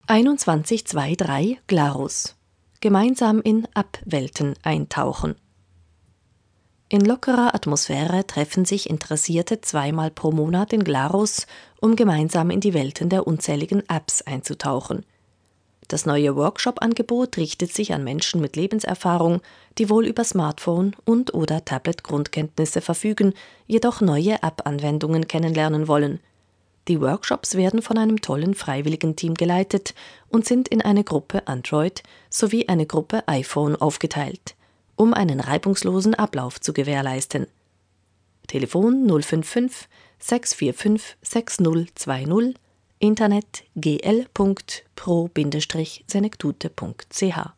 2123 Glarus. Gemeinsam in App-Welten eintauchen. In lockerer Atmosphäre treffen sich Interessierte zweimal pro Monat in Glarus, um gemeinsam in die Welten der unzähligen Apps einzutauchen. Das neue Workshop-Angebot richtet sich an Menschen mit Lebenserfahrung, die wohl über Smartphone und/oder Tablet-Grundkenntnisse verfügen, jedoch neue App-Anwendungen kennenlernen wollen. Die Workshops werden von einem tollen Freiwilligenteam geleitet und sind in eine Gruppe Android sowie eine Gruppe iPhone aufgeteilt, um einen reibungslosen Ablauf zu gewährleisten. Telefon 055 645 6020, Internet gl.pro-senectute.ch